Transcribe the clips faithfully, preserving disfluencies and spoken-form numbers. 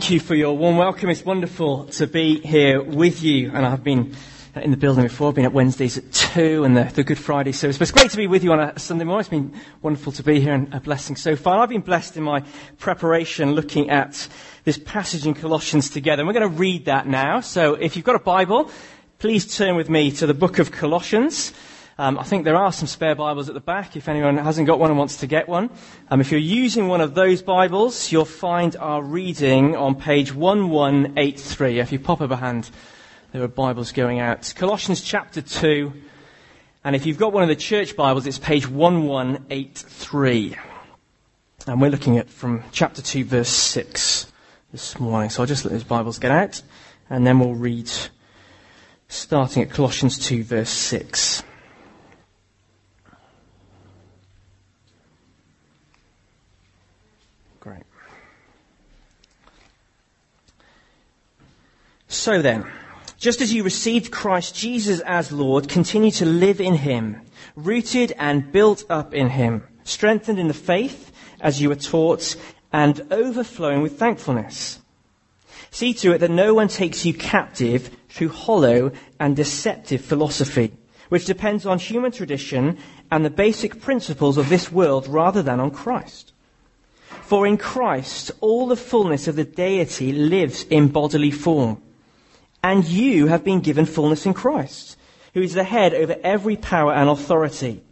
Thank you for your warm welcome. It's wonderful to be here with you. And I've been in the building before. I've been at Wednesdays at two and the, the Good Friday service. But it's great to be with you on a Sunday morning. It's been wonderful to be here and a blessing so far. I've been blessed in my preparation looking at this passage in Colossians together. And we're going to read that now. So if you've got a Bible, please turn with me to the book of Colossians. Um, I think there are some spare Bibles at the back if anyone hasn't got one and wants to get one. Um, if you're using one of those Bibles, you'll find our reading on page eleven eighty-three. If you pop up a hand, there are Bibles going out. Colossians chapter two. And if you've got one of the church Bibles, it's page eleven eighty-three. And we're looking at from chapter two, verse six this morning. So I'll just let those Bibles get out. And then we'll read starting at Colossians two, verse six. Great. So then, just as you received Christ Jesus as Lord, continue to live in him, rooted and built up in him, strengthened in the faith as you were taught, and overflowing with thankfulness. See to it that no one takes you captive through hollow and deceptive philosophy, which depends on human tradition and the basic principles of this world rather than on Christ. For in Christ, all the fullness of the deity lives in bodily form. And you have been given fullness in Christ, who is the head over every power and authority.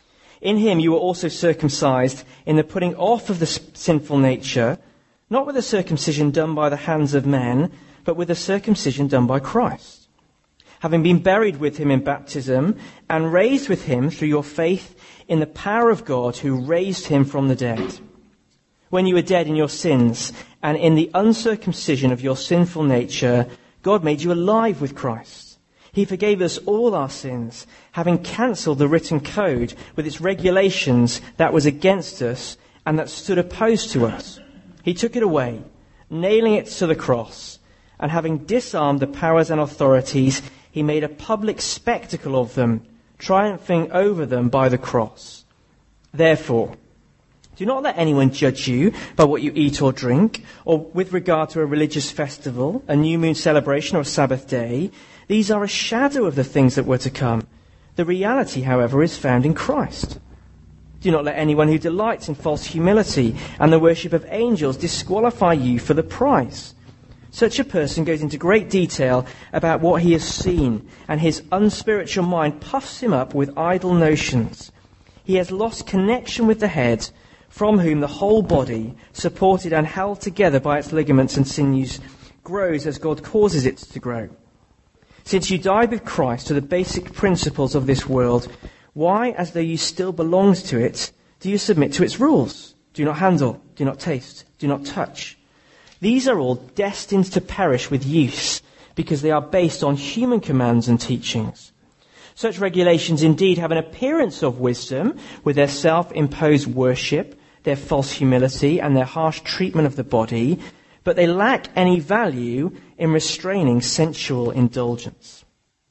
In him you were also circumcised in the putting off of the sinful nature, not with a circumcision done by the hands of men, but with a circumcision done by Christ. Having been buried with him in baptism, and raised with him through your faith in the power of God who raised him from the dead. When you were dead in your sins and in the uncircumcision of your sinful nature, God made you alive with Christ. He forgave us all our sins, having cancelled the written code with its regulations that was against us and that stood opposed to us. He took it away, nailing it to the cross, and having disarmed the powers and authorities, he made a public spectacle of them, triumphing over them by the cross. Therefore, do not let anyone judge you by what you eat or drink, or with regard to a religious festival, a new moon celebration, or a Sabbath day. These are a shadow of the things that were to come. The reality, however, is found in Christ. Do not let anyone who delights in false humility and the worship of angels disqualify you for the prize. Such a person goes into great detail about what he has seen, and his unspiritual mind puffs him up with idle notions. He has lost connection with the head, from whom the whole body, supported and held together by its ligaments and sinews, grows as God causes it to grow. Since you died with Christ to the basic principles of this world, why, as though you still belonged to it, do you submit to its rules? Do not handle, do not taste, do not touch. These are all destined to perish with use, because they are based on human commands and teachings. Such regulations indeed have an appearance of wisdom, with their self-imposed worship, their false humility, and their harsh treatment of the body, but they lack any value in restraining sensual indulgence.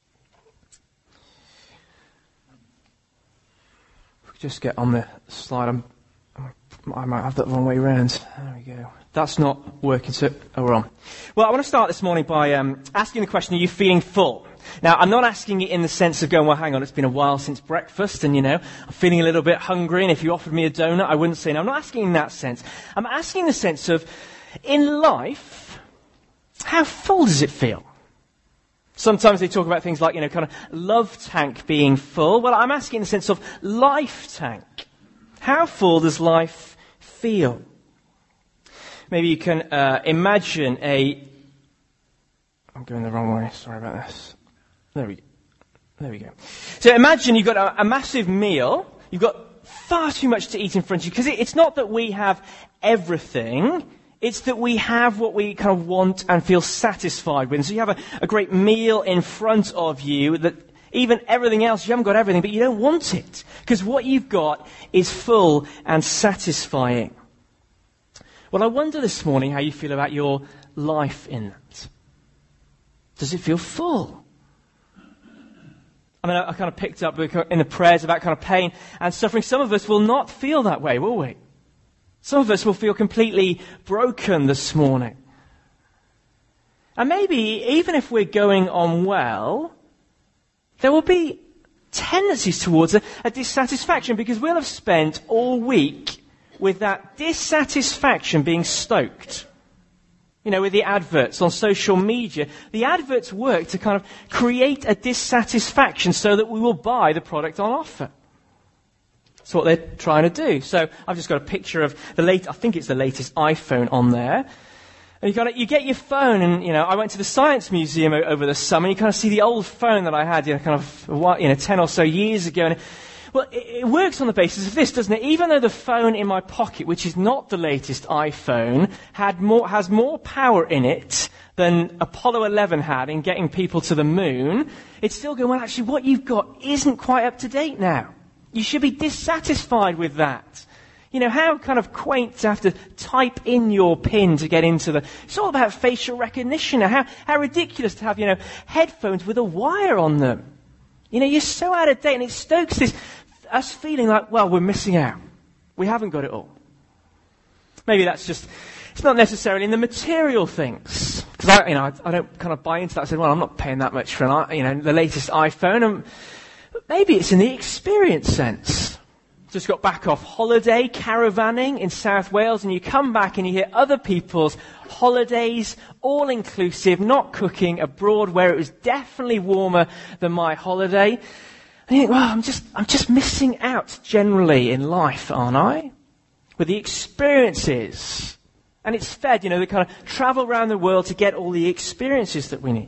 If we just get on the slide, I'm, I might have that the wrong way around. There we go. That's not working, so oh, we're on. Well, I want to start this morning by um, asking the question, are you feeling full? Now, I'm not asking it in the sense of going, well, hang on, it's been a while since breakfast, and, you know, I'm feeling a little bit hungry, and if you offered me a donut, I wouldn't say no. I'm not asking in that sense. I'm asking in the sense of, in life, how full does it feel? Sometimes they talk about things like, you know, kind of love tank being full. Well, I'm asking in the sense of life tank. How full does life feel? Maybe you can uh, imagine a... I'm going the wrong way. Sorry about this. There we go. There we go. So imagine you've got a, a massive meal. You've got far too much to eat in front of you. Because it, it's not that we have everything. It's that we have what we kind of want and feel satisfied with. And so you have a, a great meal in front of you that even everything else, you haven't got everything, but you don't want it. Because what you've got is full and satisfying. Well, I wonder this morning how you feel about your life in that. Does it feel full? I mean, I, I kind of picked up in the prayers about kind of pain and suffering. Some of us will not feel that way, will we? Some of us will feel completely broken this morning. And maybe even if we're going on well, there will be tendencies towards a, a dissatisfaction because we'll have spent all week with that dissatisfaction being stoked. You know, with the adverts on social media, the adverts work to kind of create a dissatisfaction so that we will buy the product on offer. That's what they're trying to do. So I've just got a picture of the late, I think it's the latest iPhone on there. And you, kind of, you get your phone, and you know, I went to the Science Museum over the summer. And you kind of see the old phone that I had, you know, kind of, you know, ten or so years ago. And, well, it, it works on the basis of this, doesn't it? Even though the phone in my pocket, which is not the latest iPhone, had more has more power in it than Apollo eleven had in getting people to the moon, it's still going, well, actually, what you've got isn't quite up to date now. You should be dissatisfied with that. You know, how kind of quaint to have to type in your PIN to get into the... It's all about facial recognition. How, how ridiculous to have, you know, headphones with a wire on them. You know, you're so out of date, and it stokes this, us feeling like, well, we're missing out. We haven't got it all. Maybe that's just... It's not necessarily in the material things. Because, I, you know, I, I don't kind of buy into that. I said, well, I'm not paying that much for, an, you know, the latest iPhone. And, but maybe it's in the experience sense. Just got back off holiday, caravanning in South Wales, and you come back and you hear other people's holidays, all-inclusive, not cooking, abroad where it was definitely warmer than my holiday. And you think, well, I'm just, I'm just missing out generally in life, aren't I? With the experiences. And it's fed, you know, they kind of travel around the world to get all the experiences that we need.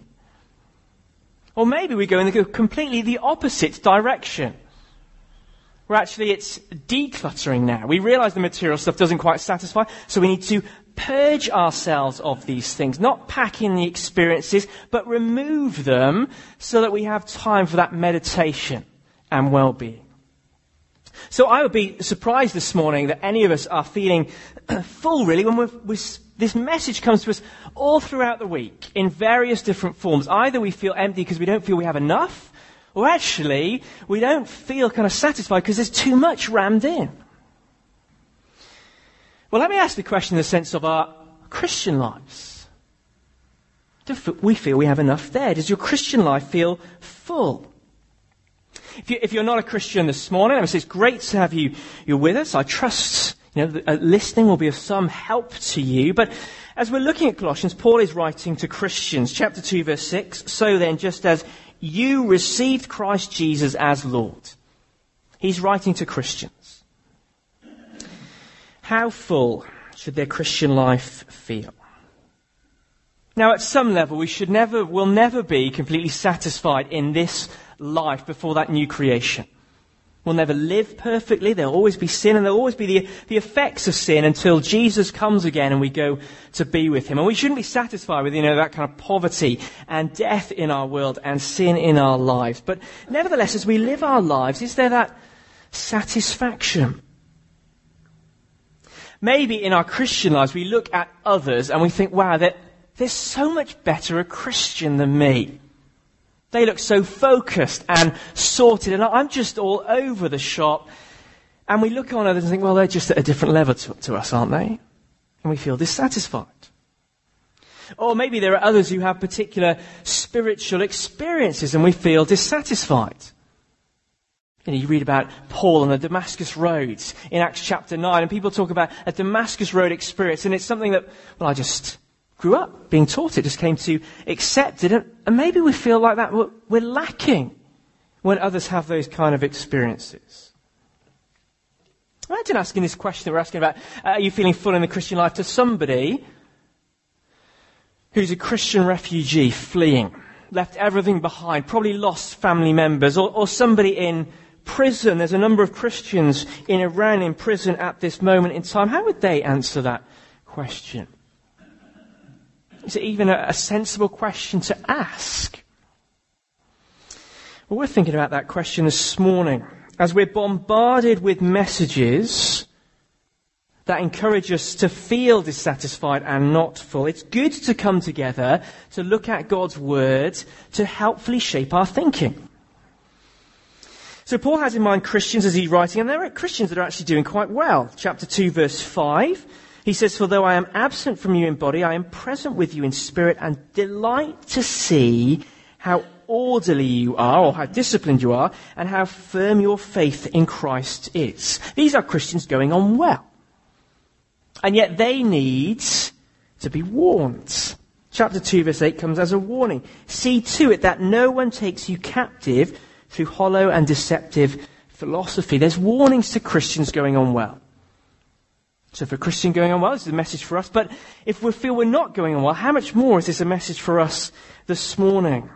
Or maybe we go in the completely the opposite direction. Where actually it's decluttering now. We realize the material stuff doesn't quite satisfy, so we need to purge ourselves of these things. Not pack in the experiences, but remove them so that we have time for that meditation and well-being. So I would be surprised this morning that any of us are feeling full, really, when we're, we're, this message comes to us all throughout the week in various different forms. Either we feel empty because we don't feel we have enough, or actually, we don't feel kind of satisfied because there's too much rammed in. Well, let me ask the question in the sense of our Christian lives. Do we feel we have enough there? Does your Christian life feel full? If, you, if you're not a Christian this morning, I would say it's great to have you you're with us. I trust you know, that, uh, listening will be of some help to you. But as we're looking at Colossians, Paul is writing to Christians, chapter two, verse six. So then, just as you received Christ Jesus as Lord. He's writing to Christians. How full should their Christian life feel? Now, at some level, we should never, will never be completely satisfied in this life before that new creation. We'll never live perfectly. There'll always be sin, and there'll always be the, the effects of sin until Jesus comes again and we go to be with him. And we shouldn't be satisfied with, you know, that kind of poverty and death in our world and sin in our lives. But nevertheless, as we live our lives, is there that satisfaction? Maybe in our Christian lives, we look at others and we think, wow, they're, they're so much better a Christian than me. They look so focused and sorted, and I'm just all over the shop. And we look on others and think, well, they're just at a different level to, to us, aren't they? And we feel dissatisfied. Or maybe there are others who have particular spiritual experiences and we feel dissatisfied. You know, you read about Paul on the Damascus Road in Acts chapter nine, and people talk about a Damascus Road experience, and it's something that, well, I just grew up being taught it, just came to accept it, and, and maybe we feel like that we're, we're lacking when others have those kind of experiences. Imagine asking this question that we're asking about, uh, are you feeling full in the Christian life, to somebody who's a Christian refugee fleeing, left everything behind, probably lost family members, or, or somebody in prison. There's a number of Christians in Iran in prison at this moment in time. How would they answer that question? Is it even a, a sensible question to ask? Well, we're thinking about that question this morning as we're bombarded with messages that encourage us to feel dissatisfied and not full. It's good to come together to look at God's Word to helpfully shape our thinking. So Paul has in mind Christians as he's writing, and there are Christians that are actually doing quite well. Chapter two, verse five. He says, for though I am absent from you in body, I am present with you in spirit and delight to see how orderly you are, or how disciplined you are, and how firm your faith in Christ is. These are Christians going on well. And yet they need to be warned. Chapter two, verse eight comes as a warning. See to it that no one takes you captive through hollow and deceptive philosophy. There's warnings to Christians going on well. So for a Christian going on well, this is a message for us. But if we feel we're not going on well, how much more is this a message for us this morning?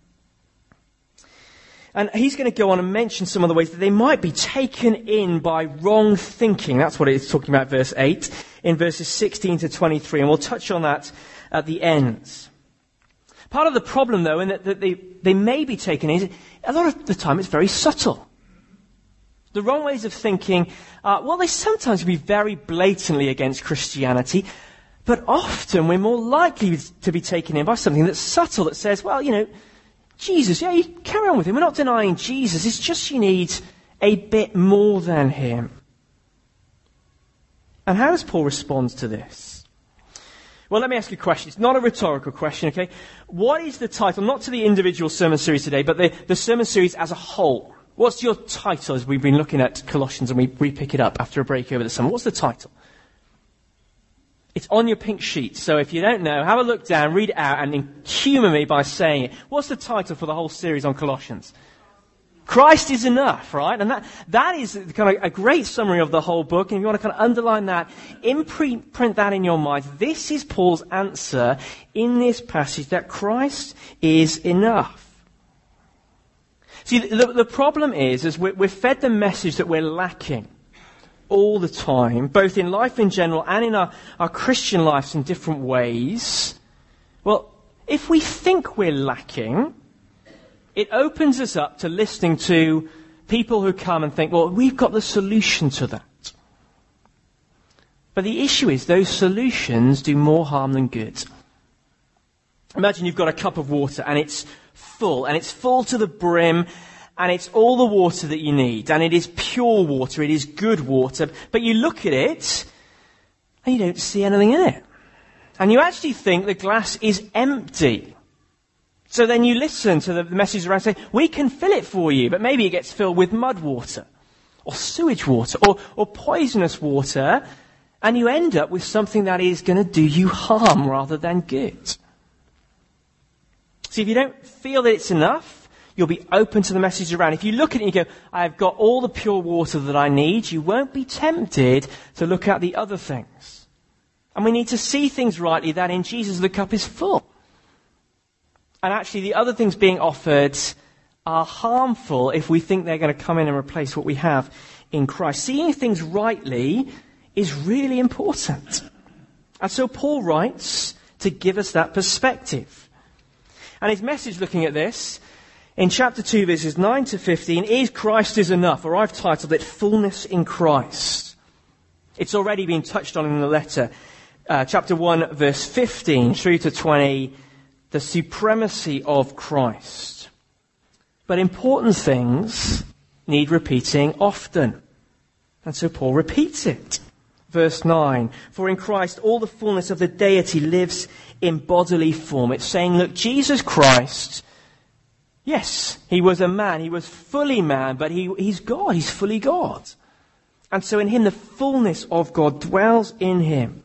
And he's going to go on and mention some of the ways that they might be taken in by wrong thinking. That's what it's talking about, verse eight, in verses sixteen to twenty-three. And we'll touch on that at the end. Part of the problem, though, in that, that they, they may be taken in, is a lot of the time it's very subtle. The wrong ways of thinking, uh, well, they sometimes can be very blatantly against Christianity, but often we're more likely to be taken in by something that's subtle, that says, well, you know, Jesus, yeah, you carry on with him. We're not denying Jesus. It's just you need a bit more than him. And how does Paul respond to this? Well, let me ask you a question. It's not a rhetorical question, okay? What is the title, not to the individual sermon series today, but the, the sermon series as a whole? What's your title as we've been looking at Colossians and we, we pick it up after a break over the summer? What's the title? It's on your pink sheet. So if you don't know, have a look down, read it out, and humour me by saying it. What's the title for the whole series on Colossians? Christ is enough, right? And that, that is kind of a great summary of the whole book. And if you want to kind of underline that, imprint print that in your mind. This is Paul's answer in this passage, that Christ is enough. See, the, the problem is, is we're, we're fed the message that we're lacking all the time, both in life in general and in our, our Christian lives in different ways. Well, if we think we're lacking, it opens us up to listening to people who come and think, well, we've got the solution to that. But the issue is those solutions do more harm than good. Imagine you've got a cup of water and it's full, and it's full to the brim, and it's all the water that you need, and it is pure water, it is good water, but you look at it and you don't see anything in it. And you actually think the glass is empty. So then you listen to the message around saying, we can fill it for you, but maybe it gets filled with mud water, or sewage water, or, or poisonous water, and you end up with something that is going to do you harm rather than good. See, if you don't feel that it's enough, you'll be open to the message around. If you look at it and you go, I've got all the pure water that I need, you won't be tempted to look at the other things. And we need to see things rightly, that in Jesus the cup is full. And actually the other things being offered are harmful if we think they're going to come in and replace what we have in Christ. Seeing things rightly is really important. And so Paul writes to give us that perspective. And his message looking at this, in chapter two, verses nine to fifteen, is Christ is enough, or I've titled it Fullness in Christ. It's already been touched on in the letter. Uh, chapter one, verse fifteen through to twenty, the supremacy of Christ. But important things need repeating often. And so Paul repeats it. Verse nine, for in Christ all the fullness of the deity lives in bodily form. It's saying, look, Jesus Christ, yes, he was a man, he was fully man, but he, he's God, he's fully God. And so in him the fullness of God dwells in him.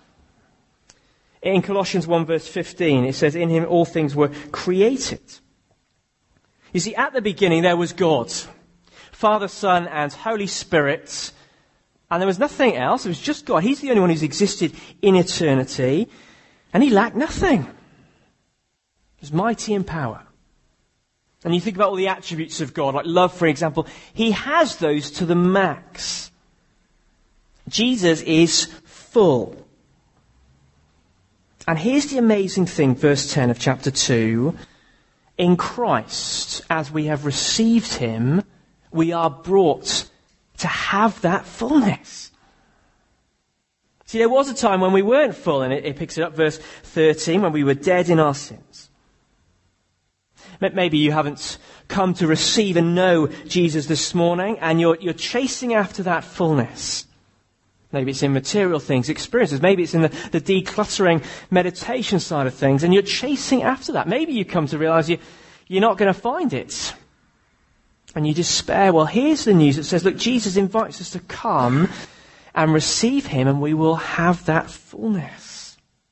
In Colossians one verse fifteen, it says, in him all things were created. You see, at the beginning there was God, Father, Son, and Holy Spirit. And there was nothing else. It was just God. He's the only one who's existed in eternity. And he lacked nothing. He was mighty in power. And you think about all the attributes of God, like love, for example. He has those to the max. Jesus is full. And here's the amazing thing, verse ten of chapter two. In Christ, as we have received him, we are brought to have that fullness. See, there was a time when we weren't full, and it, it picks it up, verse thirteen, when we were dead in our sins. Maybe you haven't come to receive and know Jesus this morning, and you're, you're chasing after that fullness. Maybe it's in material things, experiences. Maybe it's in the, the decluttering meditation side of things, and you're chasing after that. Maybe you come to realize you, you're not going to find it. And you despair. Well, here's the news that says, look, Jesus invites us to come and receive him, and we will have that fullness.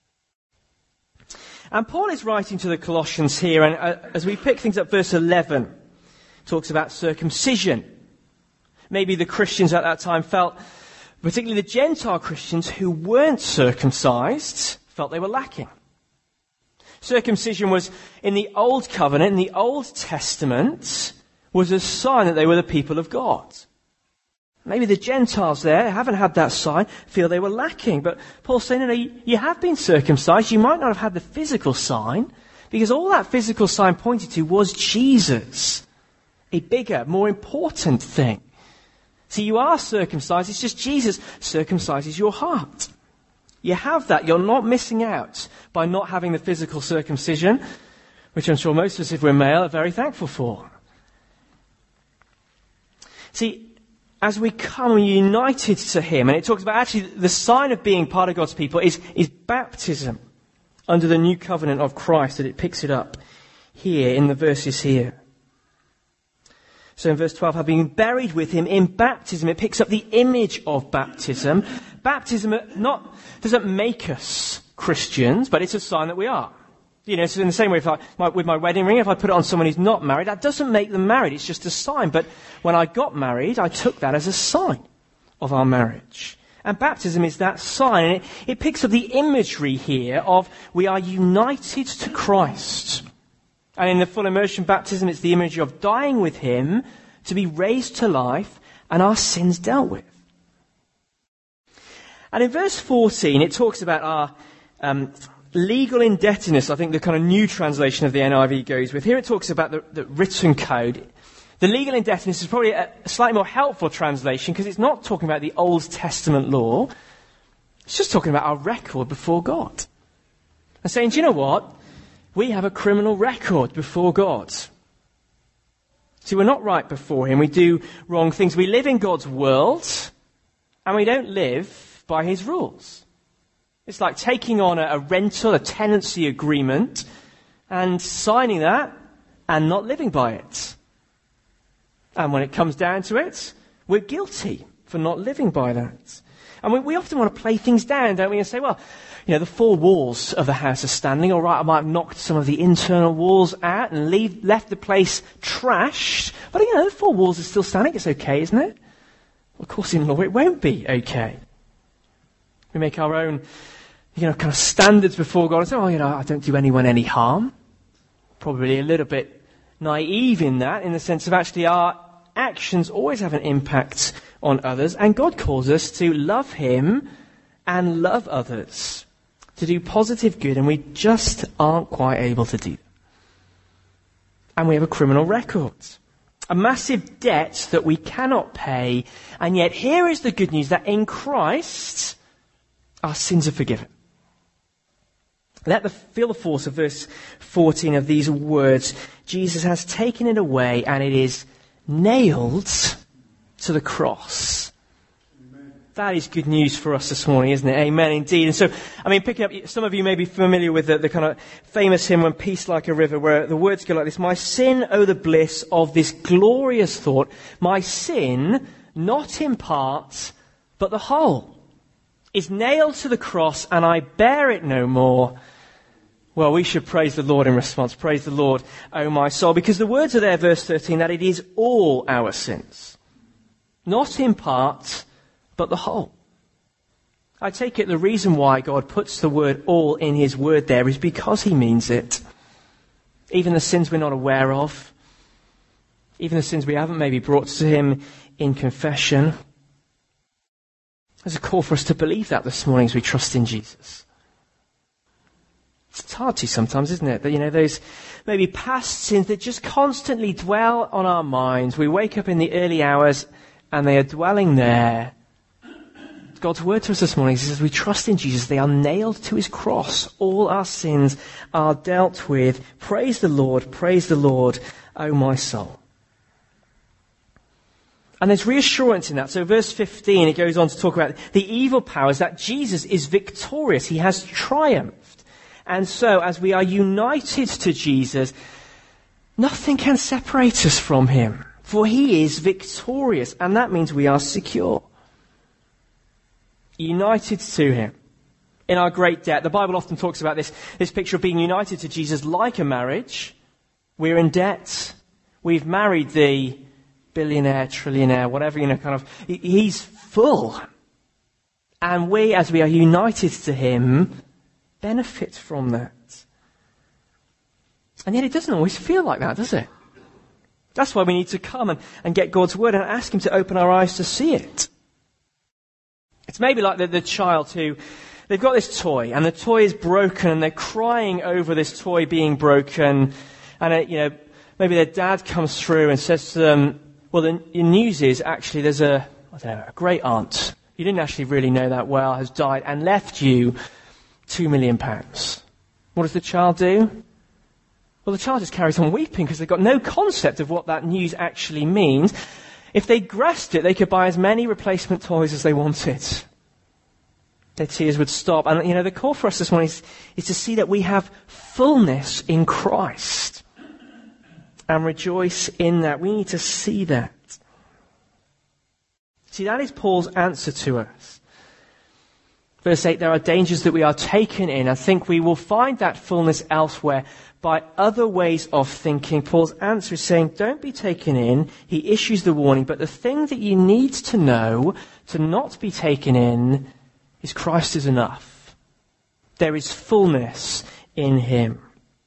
And Paul is writing to the Colossians here, and uh, as we pick things up, verse eleven talks about circumcision. Maybe the Christians at that time felt, particularly the Gentile Christians who weren't circumcised, felt they were lacking. Circumcision was, in the Old Covenant, in the Old Testament, was a sign that they were the people of God. Maybe the Gentiles there haven't had that sign, feel they were lacking. But Paul's saying, no, no, you have been circumcised. You might not have had the physical sign, because all that physical sign pointed to was Jesus. A bigger, more important thing. See, you are circumcised. It's just Jesus circumcises your heart. You have that. You're not missing out by not having the physical circumcision, which I'm sure most of us, if we're male, are very thankful for. See, as we come united to him, and it talks about actually the sign of being part of God's people is, is baptism under the new covenant of Christ, that it picks it up here in the verses here. So in verse twelve, having been buried with him in baptism, it picks up the image of baptism. Baptism not doesn't make us Christians, but it's a sign that we are. You know, so in the same way, if I, my, with my wedding ring, if I put it on someone who's not married, that doesn't make them married. It's just a sign. But when I got married, I took that as a sign of our marriage. And baptism is that sign. And it, it picks up the imagery here of we are united to Christ. And in the full immersion baptism, it's the imagery of dying with him to be raised to life and our sins dealt with. And in verse fourteen, it talks about our um, legal indebtedness. I think the kind of new translation of the N I V goes with. Here it talks about the, the written code. The legal indebtedness is probably a, a slightly more helpful translation because it's not talking about the Old Testament law. It's just talking about our record before God. And saying, do you know what? We have a criminal record before God. See, we're not right before him. We do wrong things. We live in God's world, and we don't live by his rules. It's like taking on a, a rental, a tenancy agreement, and signing that and not living by it. And when it comes down to it, we're guilty for not living by that. And we, we often want to play things down, don't we, and say, well, you know, the four walls of the house are standing. All right, I might have knocked some of the internal walls out and leave, left the place trashed. But, you know, the four walls are still standing. It's okay, isn't it? Well, of course, in law, it won't be okay. We make our own, you know, kind of standards before God and say, oh, you know, I don't do anyone any harm. Probably a little bit naive in that, in the sense of actually our actions always have an impact on others. And God calls us to love him and love others, to do positive good, and we just aren't quite able to do that. And we have a criminal record, a massive debt that we cannot pay, and yet here is the good news that in Christ our sins are forgiven. Let the feel the force of verse fourteen of these words. Jesus has taken it away, and it is nailed to the cross. That is good news for us this morning, isn't it? Amen, indeed. And so, I mean, picking up, some of you may be familiar with the, the kind of famous hymn, When Peace Like a River, where the words go like this. My sin, oh the bliss of this glorious thought. My sin, not in part, but the whole, is nailed to the cross, and I bear it no more. Well, we should praise the Lord in response. Praise the Lord, oh my soul. Because the words are there, verse thirteen, that it is all our sins. Not in part, but the whole. I take it the reason why God puts the word all in his word there is because he means it. Even the sins we're not aware of. Even the sins we haven't maybe brought to him in confession. There's a call for us to believe that this morning as we trust in Jesus. It's hard to sometimes, isn't it? That, you know, those maybe past sins that just constantly dwell on our minds. We wake up in the early hours and they are dwelling there. God's word to us this morning says, as we trust in Jesus, they are nailed to his cross. All our sins are dealt with. Praise the Lord, praise the Lord, oh my soul. And there's reassurance in that. So verse fifteen, it goes on to talk about the evil powers, that Jesus is victorious. He has triumphed. And so as we are united to Jesus, nothing can separate us from him. For he is victorious. And that means we are secure. United to him. In our great debt. The Bible often talks about this, this picture of being united to Jesus like a marriage. We're in debt. We've married the billionaire, trillionaire, whatever, you know, kind of, he's full. And we, as we are united to him, benefit from that. And yet it doesn't always feel like that, does it? That's why we need to come and, and get God's word and ask him to open our eyes to see it. It's maybe like the, the child who, they've got this toy, and the toy is broken, and they're crying over this toy being broken, and, it, you know, maybe their dad comes through and says to them, well, the, the news is actually there's a, I don't know, a great aunt, you didn't actually really know that well, has died and left you two million pounds. What does the child do? Well, the child just carries on weeping because they've got no concept of what that news actually means. If they grasped it, they could buy as many replacement toys as they wanted. Their tears would stop. And, you know, the call for us this morning is, is to see that we have fullness in Christ. And rejoice in that. We need to see that. See, that is Paul's answer to us. Verse eight, there are dangers that we are taken in. I think we will find that fullness elsewhere by other ways of thinking. Paul's answer is saying, don't be taken in. He issues the warning. But the thing that you need to know to not be taken in is Christ is enough. There is fullness in him.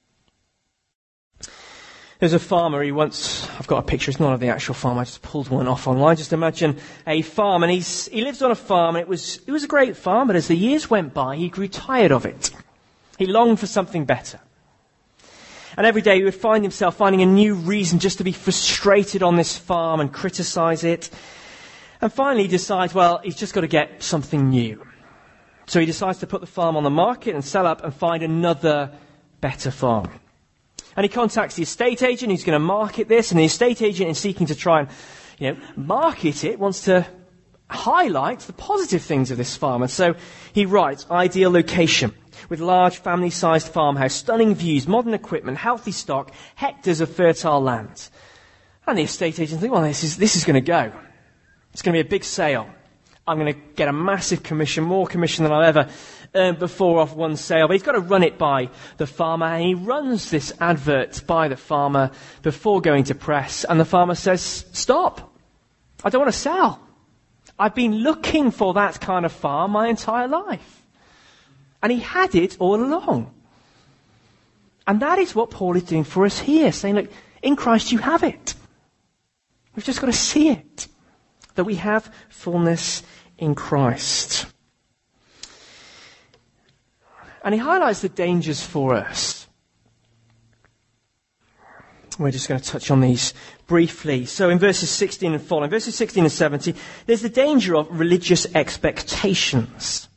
There's a farmer, he once, I've got a picture, it's not of the actual farm, I just pulled one off online. Just imagine a farm, and he's, he lives on a farm, and it was, it was a great farm, but as the years went by, he grew tired of it. He longed for something better. And every day he would find himself finding a new reason just to be frustrated on this farm and criticize it. And finally he decides, well, he's just got to get something new. So he decides to put the farm on the market and sell up and find another better farm. And he contacts the estate agent who's going to market this, and the estate agent is seeking to try and, you know, market it, wants to highlight the positive things of this farm. And so he writes, ideal location, with large family-sized farmhouse, stunning views, modern equipment, healthy stock, hectares of fertile land. And the estate agent thinks, well, this is, this is going to go. It's going to be a big sale. I'm going to get a massive commission, more commission than I've ever earned before off one sale. But he's got to run it by the farmer, and he runs this advert by the farmer before going to press. And the farmer says, stop. I don't want to sell. I've been looking for that kind of farm my entire life. And he had it all along. And that is what Paul is doing for us here, saying, look, in Christ you have it. We've just got to see it. That we have fullness in Christ. And he highlights the dangers for us. We're just going to touch on these briefly. So in verses sixteen and following, verses sixteen and seventeen, there's the danger of religious expectations.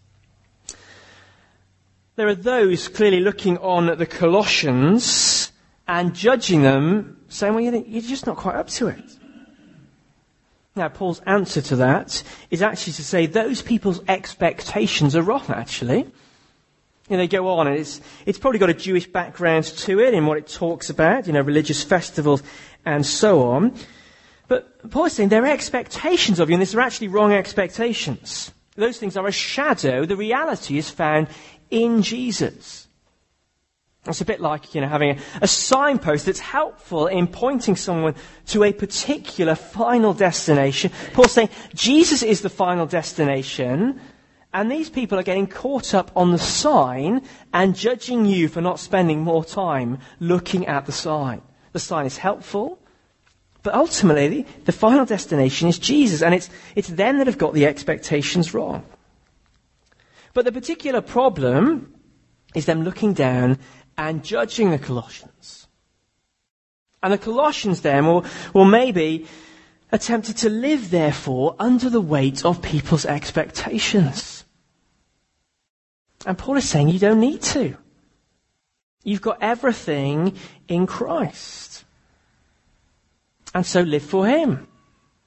There are those clearly looking on at the Colossians and judging them, saying, well, you're just not quite up to it. Now, Paul's answer to that is actually to say those people's expectations are wrong, actually. And they go on, and it's, it's probably got a Jewish background to it in what it talks about, you know, religious festivals and so on. But Paul is saying their expectations of you, and these are actually wrong expectations. Those things are a shadow. The reality is found in Jesus. It's a bit like, you know, having a, a signpost that's helpful in pointing someone to a particular final destination. Paul's saying Jesus is the final destination, and these people are getting caught up on the sign and judging you for not spending more time looking at the sign. The sign is helpful, but ultimately the final destination is Jesus, and it's, it's them that have got the expectations wrong. But the particular problem is them looking down and judging the Colossians. And the Colossians then will, will maybe attempted to live, therefore, under the weight of people's expectations. And Paul is saying you don't need to. You've got everything in Christ. And so live for him.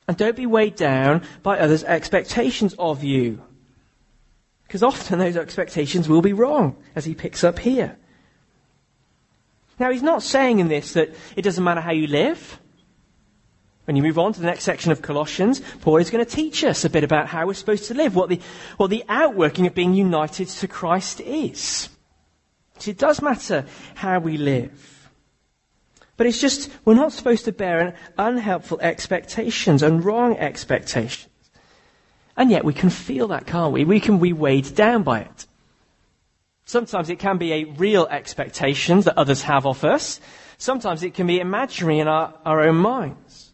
And don't be weighed down by others' expectations of you. Because often those expectations will be wrong, as he picks up here. Now, he's not saying in this that it doesn't matter how you live. When you move on to the next section of Colossians, Paul is going to teach us a bit about how we're supposed to live, what the, what the outworking of being united to Christ is. So it does matter how we live. But it's just, we're not supposed to bear unhelpful expectations and wrong expectations. And yet we can feel that, can't we? We can be weighed down by it. Sometimes it can be a real expectation that others have of us. Sometimes it can be imaginary in our, our own minds.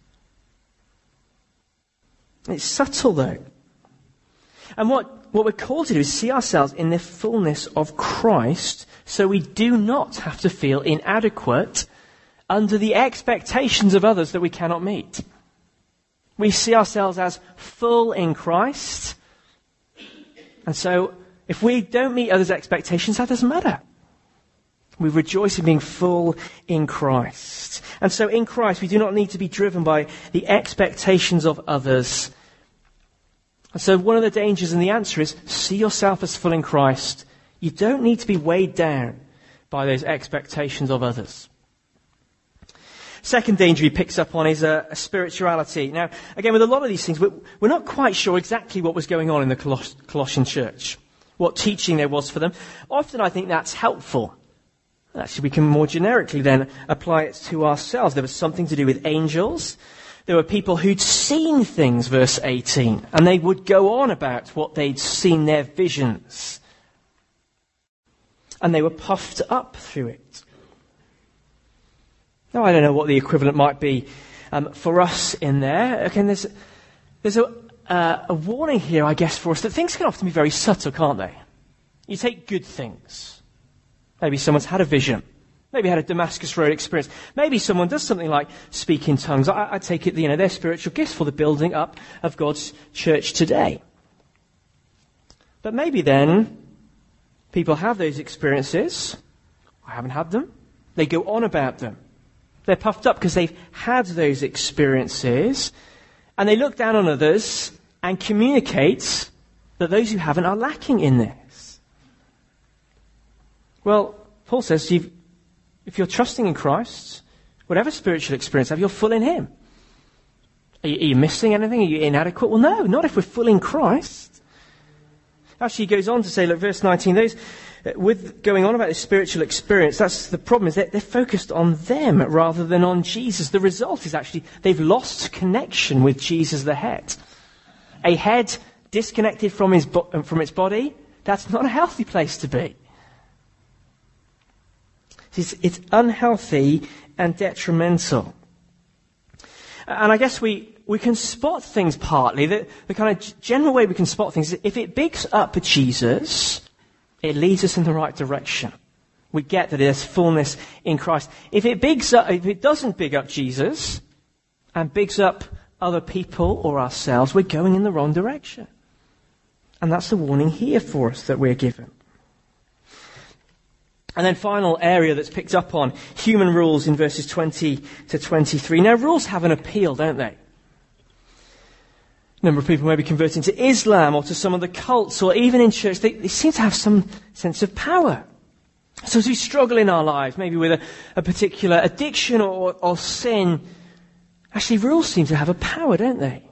It's subtle, though. And what, what we're called to do is see ourselves in the fullness of Christ, so we do not have to feel inadequate under the expectations of others that we cannot meet. We see ourselves as full in Christ. And so, if we don't meet others' expectations, that doesn't matter. We rejoice in being full in Christ. And so in Christ, we do not need to be driven by the expectations of others. And so one of the dangers and the answer is, see yourself as full in Christ. You don't need to be weighed down by those expectations of others. Second danger he picks up on is a, a spirituality. Now, again, with a lot of these things, we're, we're not quite sure exactly what was going on in the Coloss- Colossian church, what teaching there was for them. Often I think that's helpful. Actually, we can more generically then apply it to ourselves. There was something to do with angels. There were people who'd seen things, verse eighteen, and they would go on about what they'd seen, their visions. And they were puffed up through it. Now, I don't know what the equivalent might be um, for us in there. Again, there's, there's a, uh, a warning here, I guess, for us that things can often be very subtle, can't they? You take good things. Maybe someone's had a vision. Maybe had a Damascus Road experience. Maybe someone does something like speak in tongues. I, I take it, you know, they're spiritual gifts for the building up of God's church today. But maybe then people have those experiences. I haven't had them. They go on about them. They're puffed up because they've had those experiences, and they look down on others and communicate that those who haven't are lacking in this. Well, Paul says, you've, if you're trusting in Christ, whatever spiritual experience you have, you're full in Him. Are you, are you missing anything? Are you inadequate? Well, no, not if we're full in Christ. Actually, he goes on to say, look, verse nineteen, those with going on about this spiritual experience, that's the problem, is that they're focused on them rather than on Jesus. The result is actually they've lost connection with Jesus the head. A head disconnected from his bo- from its body, that's not a healthy place to be. It's, it's unhealthy and detrimental. And I guess we, we can spot things partly. The, the kind of general way we can spot things is if it bigs up Jesus, it leads us in the right direction. We get that there's fullness in Christ. If it bigs up, if it doesn't big up Jesus and bigs up other people or ourselves, we're going in the wrong direction. And that's the warning here for us that we're given. And then final area that's picked up on, human rules in verses twenty to twenty-three. Now, rules have an appeal, don't they? A number of people may be converting to Islam or to some of the cults, or even in church, they, they seem to have some sense of power. So as we struggle in our lives, maybe with a, a particular addiction or, or sin, actually rules seem to have a power, don't they?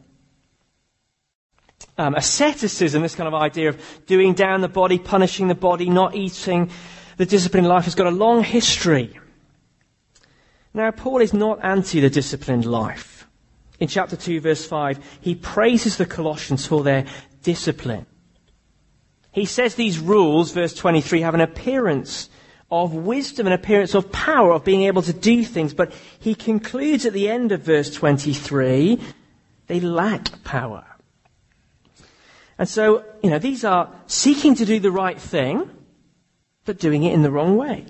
Um, asceticism, this kind of idea of doing down the body, punishing the body, not eating, the disciplined life has got a long history. Now, Paul is not anti the disciplined life. In chapter two, verse five, he praises the Colossians for their discipline. He says these rules, verse twenty-three, have an appearance of wisdom, an appearance of power, of being able to do things. But he concludes at the end of verse twenty-three, they lack power. And so, you know, these are seeking to do the right thing, but doing it in the wrong way.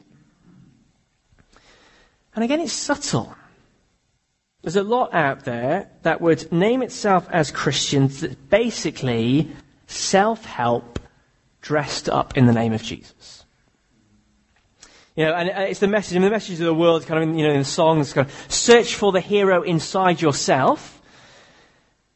And again, it's subtle. There's a lot out there that would name itself as Christians that's basically self-help dressed up in the name of Jesus. You know, and it's the message, and the message of the world, kind of, in, you know, in the songs, kind of, search for the hero inside yourself.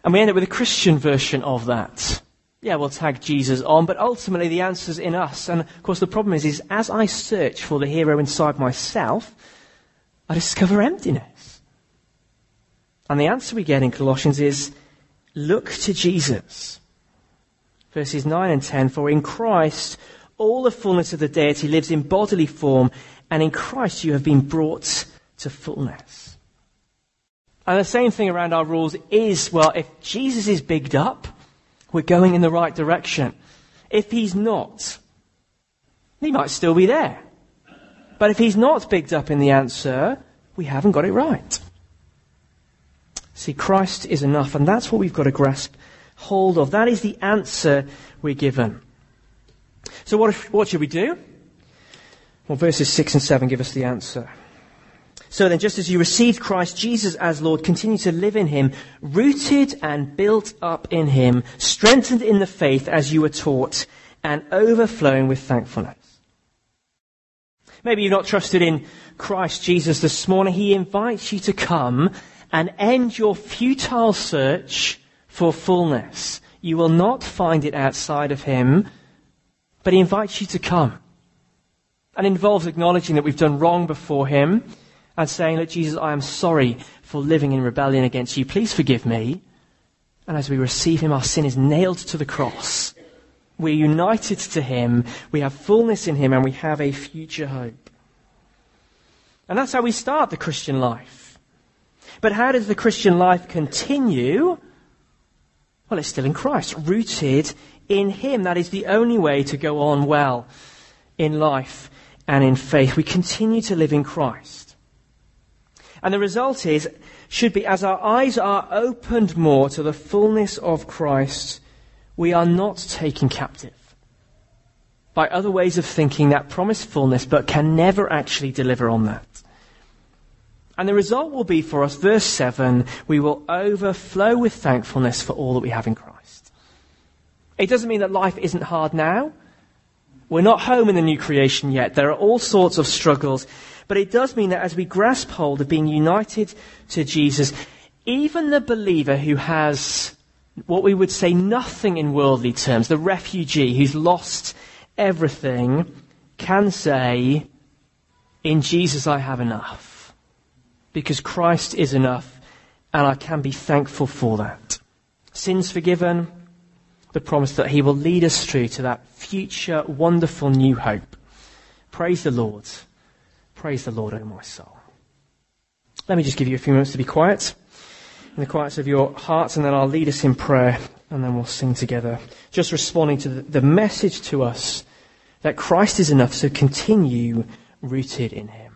And we end up with a Christian version of that. Yeah, we'll tag Jesus on, but ultimately the answer's in us. And of course the problem is, is as I search for the hero inside myself, I discover emptiness. And the answer we get in Colossians is, look to Jesus. Verses nine and ten, for in Christ all the fullness of the deity lives in bodily form, and in Christ you have been brought to fullness. And the same thing around our rules is, well, if Jesus is bigged up, we're going in the right direction. If he's not, he might still be there. But if he's not bigged up in the answer, we haven't got it right. See, Christ is enough, and that's what we've got to grasp hold of. That is the answer we're given. So what, if, what should we do? Well, verses six and seven give us the answer. So then, just as you received Christ Jesus as Lord, continue to live in him, rooted and built up in him, strengthened in the faith as you were taught, and overflowing with thankfulness. Maybe you've not trusted in Christ Jesus this morning. He invites you to come and end your futile search for fullness. You will not find it outside of him, but he invites you to come. And involves acknowledging that we've done wrong before him and saying, look, Jesus, I am sorry for living in rebellion against you. Please forgive me. And as we receive him, our sin is nailed to the cross. We're united to him. We have fullness in him, and we have a future hope. And that's how we start the Christian life. But how does the Christian life continue? Well, it's still in Christ, rooted in him. That is the only way to go on well in life and in faith. We continue to live in Christ. And the result is, should be, as our eyes are opened more to the fullness of Christ, we are not taken captive by other ways of thinking that promise fullness but can never actually deliver on that. And the result will be for us, verse seven, we will overflow with thankfulness for all that we have in Christ. It doesn't mean that life isn't hard now. We're not home in the new creation yet. There are all sorts of struggles. But it does mean that as we grasp hold of being united to Jesus, even the believer who has what we would say nothing in worldly terms, the refugee who's lost everything, can say, in Jesus I have enough. Because Christ is enough, and I can be thankful for that. Sins forgiven, the promise that he will lead us through to that future wonderful new hope. Praise the Lord. Praise the Lord, O my soul. Let me just give you a few minutes to be quiet, in the quietness of your hearts, and then I'll lead us in prayer, and then we'll sing together. Just responding to the, the message to us that Christ is enough, so continue rooted in him.